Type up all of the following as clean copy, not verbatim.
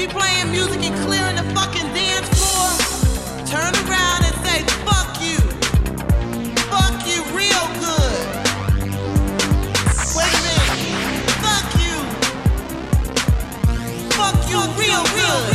we playing music and clearing the fucking dance floor, turn around and say, fuck you. Fuck you real good. Wait a minute. Fuck you. Fuck you real good.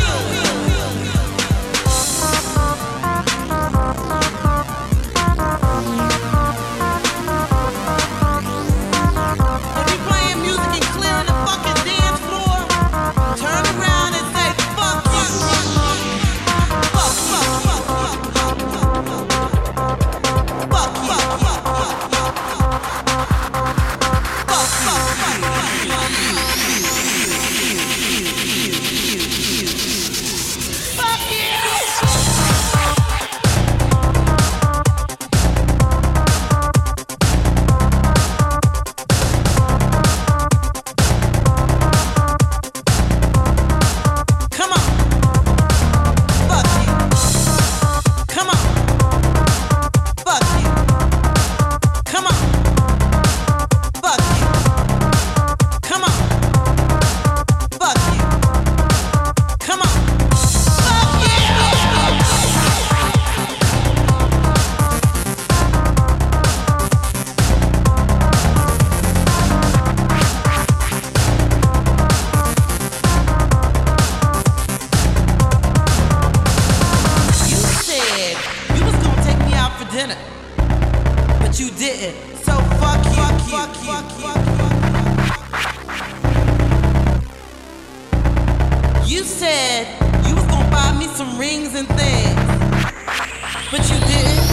But you didn't, so fuck you, fuck you. You said you was gonna buy me some rings and things, but you didn't.